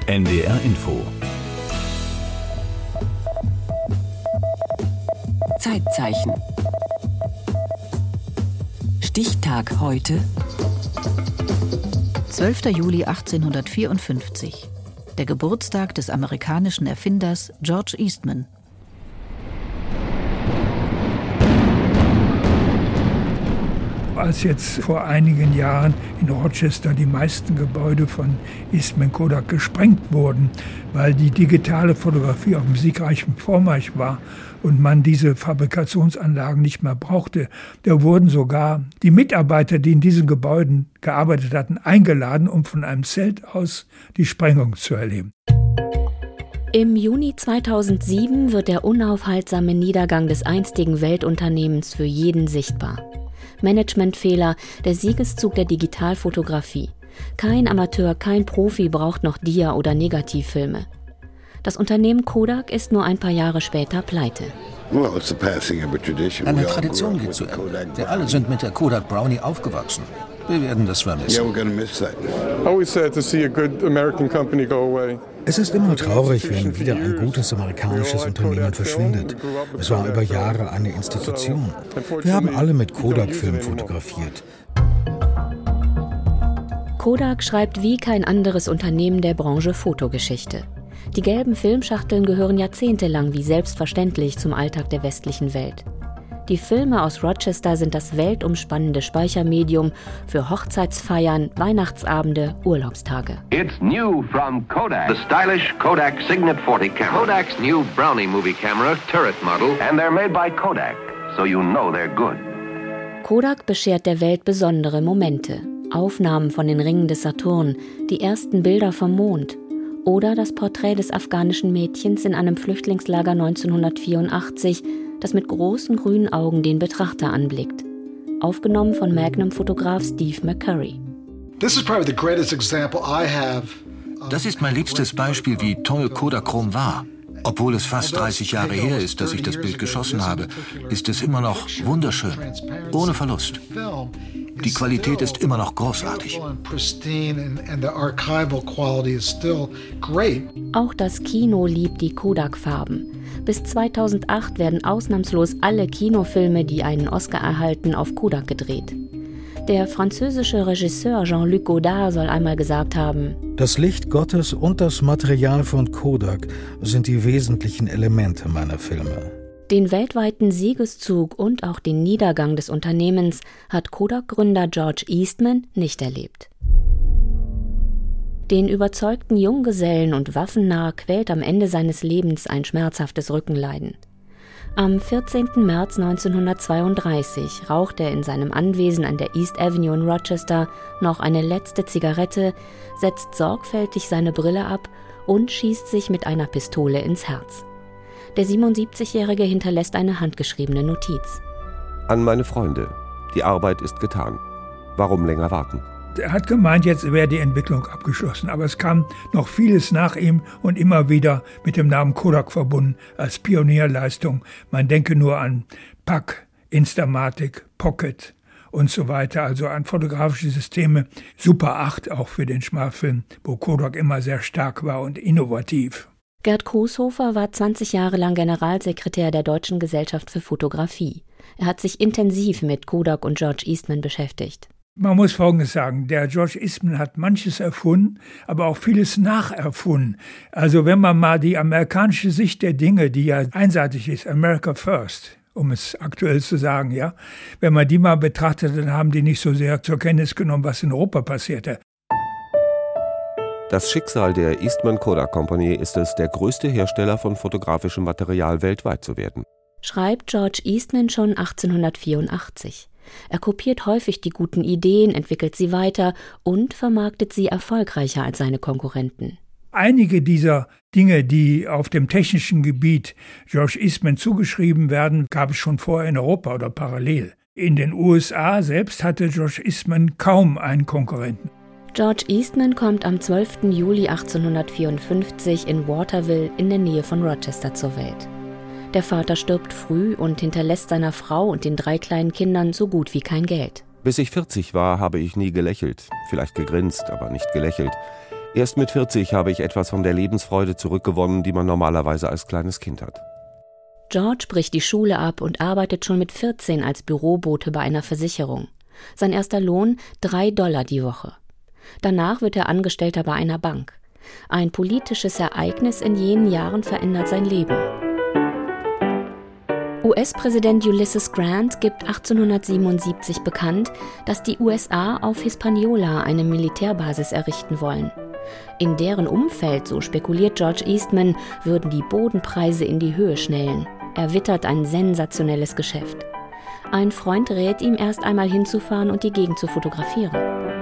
NDR Info. Zeitzeichen. Stichtag heute. 12. Juli 1854. Der Geburtstag des amerikanischen Erfinders George Eastman. Als jetzt vor einigen Jahren in Rochester die meisten Gebäude von Eastman Kodak gesprengt wurden, weil die digitale Fotografie auf dem siegreichen Vormarsch war und man diese Fabrikationsanlagen nicht mehr brauchte, da wurden sogar die Mitarbeiter, die in diesen Gebäuden gearbeitet hatten, eingeladen, um von einem Zelt aus die Sprengung zu erleben. Im Juni 2007 wird der unaufhaltsame Niedergang des einstigen Weltunternehmens für jeden sichtbar. Managementfehler, der Siegeszug der Digitalfotografie. Kein Amateur, kein Profi braucht noch Dia- oder Negativfilme. Das Unternehmen Kodak ist nur ein paar Jahre später pleite. Eine Tradition geht zu Ende. Wir alle sind mit der Kodak Brownie aufgewachsen. Wir werden das vermissen. Es ist immer traurig, wenn wieder ein gutes amerikanisches Unternehmen verschwindet. Es war über Jahre eine Institution. Wir haben alle mit Kodak-Film fotografiert. Kodak schreibt wie kein anderes Unternehmen der Branche Fotogeschichte. Die gelben Filmschachteln gehören jahrzehntelang wie selbstverständlich zum Alltag der westlichen Welt. Die Filme aus Rochester sind das weltumspannende Speichermedium für Hochzeitsfeiern, Weihnachtsabende, Urlaubstage. It's new from Kodak. The stylish Kodak Signet 40 camera. Kodak's new Brownie movie camera, turret model, and they're made by Kodak, so you know they're good. Kodak beschert der Welt besondere Momente. Aufnahmen von den Ringen des Saturn, die ersten Bilder vom Mond oder das Porträt des afghanischen Mädchens in einem Flüchtlingslager 1984, das mit großen grünen Augen den Betrachter anblickt. Aufgenommen von Magnum-Fotograf Steve McCurry. Das ist mein liebstes Beispiel, wie toll Kodachrom war. Obwohl es fast 30 Jahre her ist, dass ich das Bild geschossen habe, ist es immer noch wunderschön, ohne Verlust. Die Qualität ist immer noch großartig. Auch das Kino liebt die Kodak-Farben. Bis 2008 werden ausnahmslos alle Kinofilme, die einen Oscar erhalten, auf Kodak gedreht. Der französische Regisseur Jean-Luc Godard soll einmal gesagt haben: Das Licht Gottes und das Material von Kodak sind die wesentlichen Elemente meiner Filme. Den weltweiten Siegeszug und auch den Niedergang des Unternehmens hat Kodak-Gründer George Eastman nicht erlebt. Den überzeugten Junggesellen und Waffennarr quält am Ende seines Lebens ein schmerzhaftes Rückenleiden. Am 14. März 1932 raucht er in seinem Anwesen an der East Avenue in Rochester noch eine letzte Zigarette, setzt sorgfältig seine Brille ab und schießt sich mit einer Pistole ins Herz. Der 77-Jährige hinterlässt eine handgeschriebene Notiz. An meine Freunde, die Arbeit ist getan. Warum länger warten? Er hat gemeint, jetzt wäre die Entwicklung abgeschlossen, aber es kam noch vieles nach ihm und immer wieder mit dem Namen Kodak verbunden als Pionierleistung. Man denke nur an PAC, Instamatic, Pocket und so weiter, also an fotografische Systeme. Super 8 auch für den Schmalfilm, wo Kodak immer sehr stark war und innovativ. Gerd Kooshofer war 20 Jahre lang Generalsekretär der Deutschen Gesellschaft für Fotografie. Er hat sich intensiv mit Kodak und George Eastman beschäftigt. Man muss Folgendes sagen, der George Eastman hat manches erfunden, aber auch vieles nacherfunden. Also wenn man mal die amerikanische Sicht der Dinge, die ja einseitig ist, America First, um es aktuell zu sagen, ja, wenn man die mal betrachtet, dann haben die nicht so sehr zur Kenntnis genommen, was in Europa passierte. Das Schicksal der Eastman Kodak Company ist es, der größte Hersteller von fotografischem Material weltweit zu werden. Schreibt George Eastman schon 1884. Er kopiert häufig die guten Ideen, entwickelt sie weiter und vermarktet sie erfolgreicher als seine Konkurrenten. Einige dieser Dinge, die auf dem technischen Gebiet George Eastman zugeschrieben werden, gab es schon vorher in Europa oder parallel. In den USA selbst hatte George Eastman kaum einen Konkurrenten. George Eastman kommt am 12. Juli 1854 in Waterville in der Nähe von Rochester zur Welt. Der Vater stirbt früh und hinterlässt seiner Frau und den 3 kleinen Kindern so gut wie kein Geld. Bis ich 40 war, habe ich nie gelächelt. Vielleicht gegrinst, aber nicht gelächelt. Erst mit 40 habe ich etwas von der Lebensfreude zurückgewonnen, die man normalerweise als kleines Kind hat. George bricht die Schule ab und arbeitet schon mit 14 als Bürobote bei einer Versicherung. Sein erster Lohn $3 die Woche. Danach wird er Angestellter bei einer Bank. Ein politisches Ereignis in jenen Jahren verändert sein Leben. US-Präsident Ulysses Grant gibt 1877 bekannt, dass die USA auf Hispaniola eine Militärbasis errichten wollen. In deren Umfeld, so spekuliert George Eastman, würden die Bodenpreise in die Höhe schnellen. Er wittert ein sensationelles Geschäft. Ein Freund rät ihm, erst einmal hinzufahren und die Gegend zu fotografieren.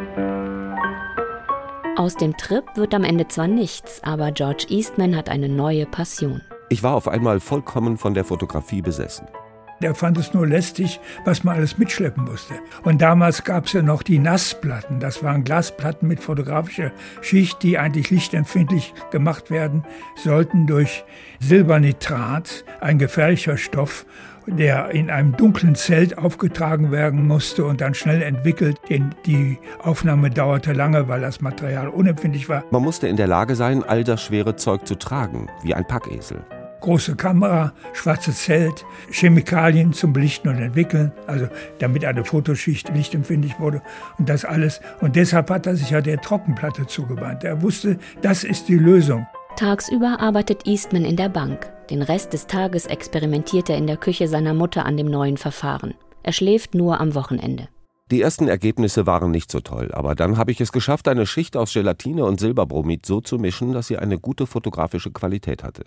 Aus dem Trip wird am Ende zwar nichts, aber George Eastman hat eine neue Passion. Ich war auf einmal vollkommen von der Fotografie besessen. Der fand es nur lästig, was man alles mitschleppen musste. Und damals gab es ja noch die Nassplatten. Das waren Glasplatten mit fotografischer Schicht, die eigentlich lichtempfindlich gemacht werden sollten durch Silbernitrat, ein gefährlicher Stoff, der in einem dunklen Zelt aufgetragen werden musste und dann schnell entwickelt. Die Aufnahme dauerte lange, weil das Material unempfindlich war. Man musste in der Lage sein, all das schwere Zeug zu tragen, wie ein Packesel. Große Kamera, schwarzes Zelt, Chemikalien zum Belichten und Entwickeln, also damit eine Fotoschicht lichtempfindlich wurde und das alles. Und deshalb hat er sich ja der Trockenplatte zugewandt. Er wusste, das ist die Lösung. Tagsüber arbeitet Eastman in der Bank. Den Rest des Tages experimentiert er in der Küche seiner Mutter an dem neuen Verfahren. Er schläft nur am Wochenende. Die ersten Ergebnisse waren nicht so toll, aber dann habe ich es geschafft, eine Schicht aus Gelatine und Silberbromid so zu mischen, dass sie eine gute fotografische Qualität hatte.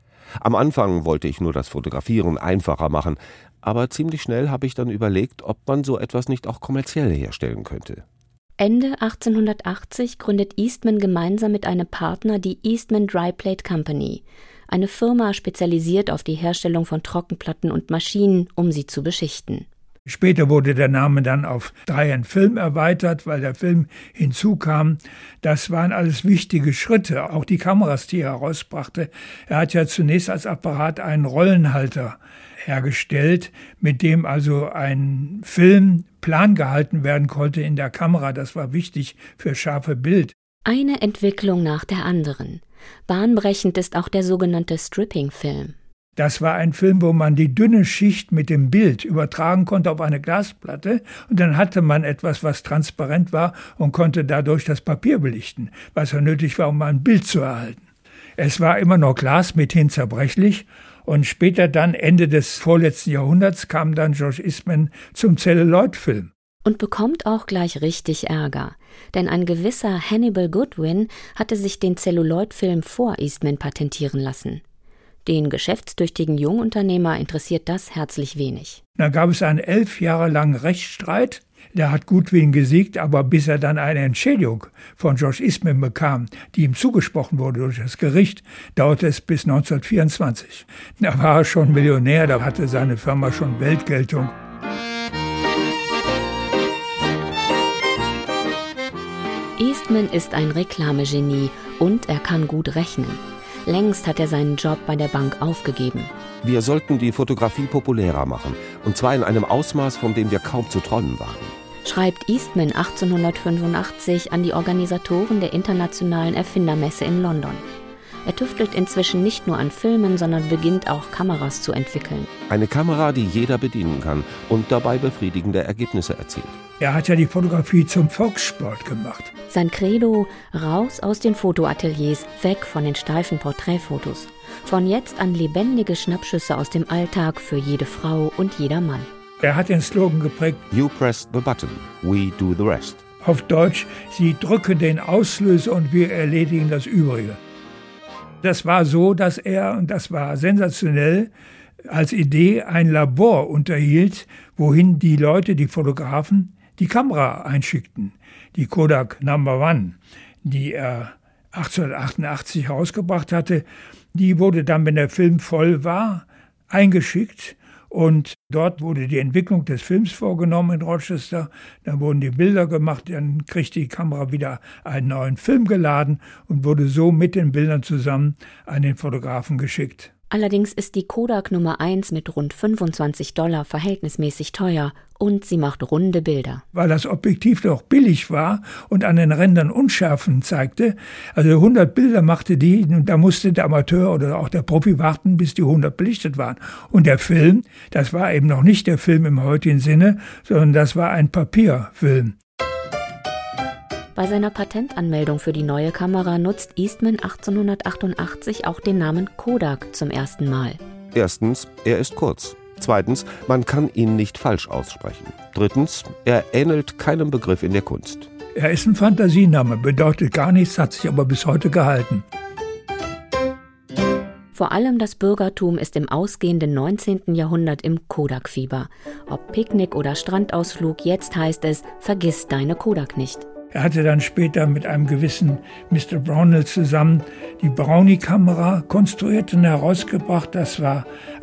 Am Anfang wollte ich nur das Fotografieren einfacher machen, aber ziemlich schnell habe ich dann überlegt, ob man so etwas nicht auch kommerziell herstellen könnte. Ende 1880 gründet Eastman gemeinsam mit einem Partner die Eastman Dry Plate Company, eine Firma spezialisiert auf die Herstellung von Trockenplatten und Maschinen, um sie zu beschichten. Später wurde der Name dann auf Dry & Film erweitert, weil der Film hinzukam. Das waren alles wichtige Schritte, auch die Kameras, die er herausbrachte. Er hat ja zunächst als Apparat einen Rollenhalter hergestellt, mit dem also ein Film plan gehalten werden konnte in der Kamera. Das war wichtig für scharfe Bild. Eine Entwicklung nach der anderen. Bahnbrechend ist auch der sogenannte Stripping-Film. Das war ein Film, wo man die dünne Schicht mit dem Bild übertragen konnte auf eine Glasplatte und dann hatte man etwas, was transparent war und konnte dadurch das Papier belichten, was ja nötig war, um ein Bild zu erhalten. Es war immer noch Glas, mithin zerbrechlich und später dann, Ende des vorletzten Jahrhunderts, kam dann George Eastman zum Celluloid-Film. Und bekommt auch gleich richtig Ärger, denn ein gewisser Hannibal Goodwin hatte sich den Celluloid-Film vor Eastman patentieren lassen. Den geschäftstüchtigen Jungunternehmer interessiert das herzlich wenig. Da gab es einen 11 Jahre langen Rechtsstreit. Der hat Goodwin gesiegt, aber bis er dann eine Entschädigung von George Eastman bekam, die ihm zugesprochen wurde durch das Gericht, dauerte es bis 1924. Da war er schon Millionär, da hatte seine Firma schon Weltgeltung. Eastman ist ein Reklamegenie und er kann gut rechnen. Längst hat er seinen Job bei der Bank aufgegeben. Wir sollten die Fotografie populärer machen, und zwar in einem Ausmaß, von dem wir kaum zu träumen waren. Schreibt Eastman 1885 an die Organisatoren der Internationalen Erfindermesse in London. Er tüftelt inzwischen nicht nur an Filmen, sondern beginnt auch Kameras zu entwickeln. Eine Kamera, die jeder bedienen kann und dabei befriedigende Ergebnisse erzielt. Er hat ja die Fotografie zum Volkssport gemacht. Sein Credo: raus aus den Fotoateliers, weg von den steifen Porträtfotos. Von jetzt an lebendige Schnappschüsse aus dem Alltag für jede Frau und jeder Mann. Er hat den Slogan geprägt: You press the button, we do the rest. Auf Deutsch: Sie drücken den Auslöser und wir erledigen das Übrige. Das war so, dass er, und das war sensationell, als Idee ein Labor unterhielt, wohin die Leute, die Fotografen, die Kamera einschickten. Die Kodak No. 1, die er 1888 herausgebracht hatte, die wurde dann, wenn der Film voll war, eingeschickt. Und dort wurde die Entwicklung des Films vorgenommen in Rochester. Dann wurden die Bilder gemacht, dann kriegte die Kamera wieder einen neuen Film geladen und wurde so mit den Bildern zusammen an den Fotografen geschickt. Allerdings ist die Kodak Nummer 1 mit rund $25 verhältnismäßig teuer und sie macht runde Bilder. Weil das Objektiv doch billig war und an den Rändern Unschärfen zeigte, also 100 Bilder machte die, und da musste der Amateur oder auch der Profi warten, bis die 100 belichtet waren. Und der Film, das war eben noch nicht der Film im heutigen Sinne, sondern das war ein Papierfilm. Bei seiner Patentanmeldung für die neue Kamera nutzt Eastman 1888 auch den Namen Kodak zum ersten Mal. Erstens, er ist kurz. Zweitens, man kann ihn nicht falsch aussprechen. Drittens, er ähnelt keinem Begriff in der Kunst. Er ist ein Fantasiename, bedeutet gar nichts, hat sich aber bis heute gehalten. Vor allem das Bürgertum ist im ausgehenden 19. Jahrhundert im Kodak-Fieber. Ob Picknick oder Strandausflug, jetzt heißt es, vergiss deine Kodak nicht. Er hatte dann später mit einem gewissen Mr. Brownell zusammen die Brownie-Kamera konstruiert und herausgebracht. Das war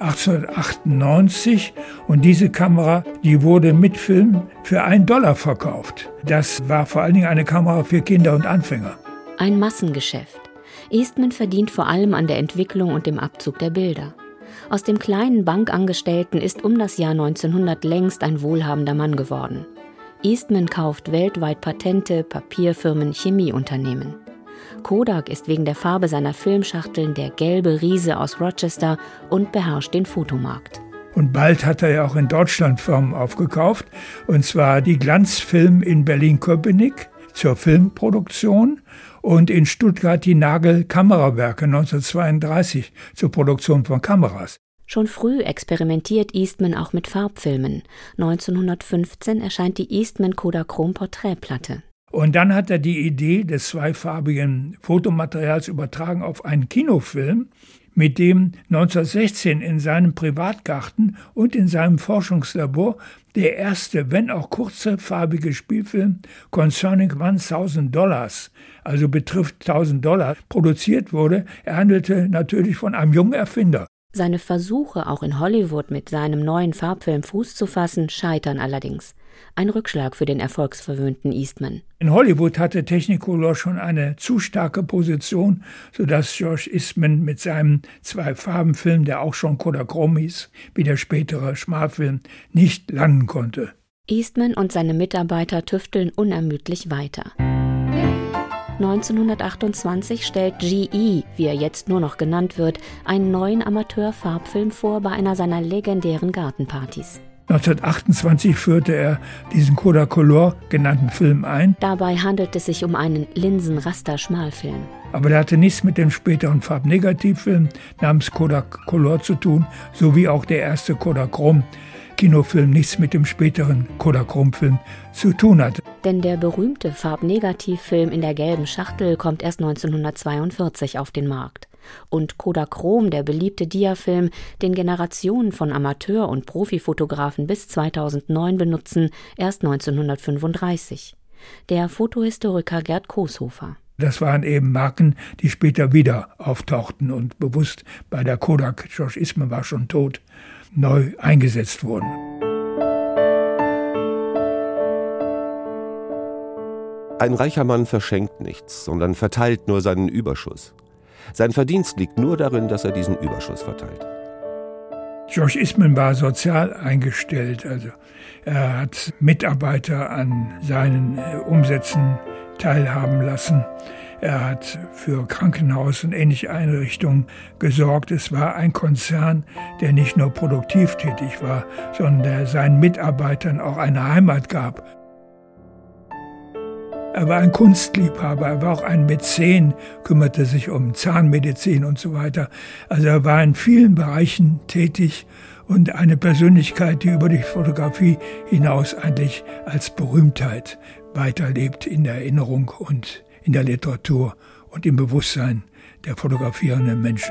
1898 und diese Kamera, die wurde mit Film für $1 verkauft. Das war vor allen Dingen eine Kamera für Kinder und Anfänger. Ein Massengeschäft. Eastman verdient vor allem an der Entwicklung und dem Abzug der Bilder. Aus dem kleinen Bankangestellten ist um das Jahr 1900 längst ein wohlhabender Mann geworden. Eastman kauft weltweit Patente, Papierfirmen, Chemieunternehmen. Kodak ist wegen der Farbe seiner Filmschachteln der gelbe Riese aus Rochester und beherrscht den Fotomarkt. Und bald hat er ja auch in Deutschland Firmen aufgekauft, und zwar die Glanzfilm in Berlin-Köpenick zur Filmproduktion und in Stuttgart die Nagel Kamerawerke 1932 zur Produktion von Kameras. Schon früh experimentiert Eastman auch mit Farbfilmen. 1915 erscheint die Eastman Kodachrom Porträtplatte. Und dann hat er die Idee des zweifarbigen Fotomaterials übertragen auf einen Kinofilm, mit dem 1916 in seinem Privatgarten und in seinem Forschungslabor der erste, wenn auch kurze, farbige Spielfilm Concerning $1,000, also betrifft $1.000, produziert wurde. Er handelte natürlich von einem jungen Erfinder. Seine Versuche, auch in Hollywood mit seinem neuen Farbfilm Fuß zu fassen, scheitern allerdings. Ein Rückschlag für den erfolgsverwöhnten Eastman. In Hollywood hatte Technicolor schon eine zu starke Position, sodass George Eastman mit seinem Zwei-Farben-Film, der auch schon Kodachrom hieß, wie der spätere Schmalfilm, nicht landen konnte. Eastman und seine Mitarbeiter tüfteln unermüdlich weiter. 1928 stellt GE, wie er jetzt nur noch genannt wird, einen neuen Amateur-Farbfilm vor bei einer seiner legendären Gartenpartys. 1928 führte er diesen Kodacolor genannten Film ein. Dabei handelt es sich um einen Linsen-Raster-Schmalfilm. Aber der hatte nichts mit dem späteren Farbnegativfilm namens Kodacolor zu tun, sowie auch der erste Kodachrom-Kinofilm nichts mit dem späteren Kodachrom-Film zu tun hatte. Denn der berühmte Farbnegativfilm in der gelben Schachtel kommt erst 1942 auf den Markt. Und Kodachrom, der beliebte Diafilm, den Generationen von Amateur- und Profifotografen bis 2009 benutzen, erst 1935. Der Fotohistoriker Gerd Kooshofer. Das waren eben Marken, die später wieder auftauchten und bewusst bei der Kodak, George Eastman war schon tot, neu eingesetzt wurden. Ein reicher Mann verschenkt nichts, sondern verteilt nur seinen Überschuss. Sein Verdienst liegt nur darin, dass er diesen Überschuss verteilt. George Eastman war sozial eingestellt, also er hat Mitarbeiter an seinen Umsätzen teilhaben lassen. Er hat für Krankenhaus und ähnliche Einrichtungen gesorgt. Es war ein Konzern, der nicht nur produktiv tätig war, sondern der seinen Mitarbeitern auch eine Heimat gab. Er war ein Kunstliebhaber, er war auch ein Mäzen, kümmerte sich um Zahnmedizin und so weiter. Also er war in vielen Bereichen tätig und eine Persönlichkeit, die über die Fotografie hinaus eigentlich als Berühmtheit weiterlebt in der Erinnerung und in der Literatur und im Bewusstsein der fotografierenden Menschen.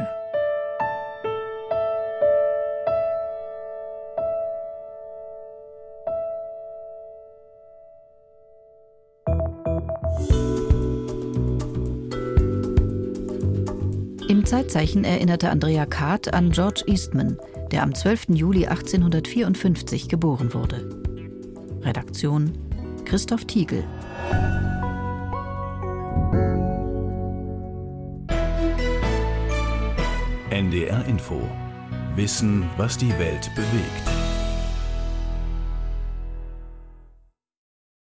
Im Zeitzeichen erinnerte Andrea Kath an George Eastman, der am 12. Juli 1854 geboren wurde. Redaktion Christoph Tiegel. NDR Info. Wissen, was die Welt bewegt.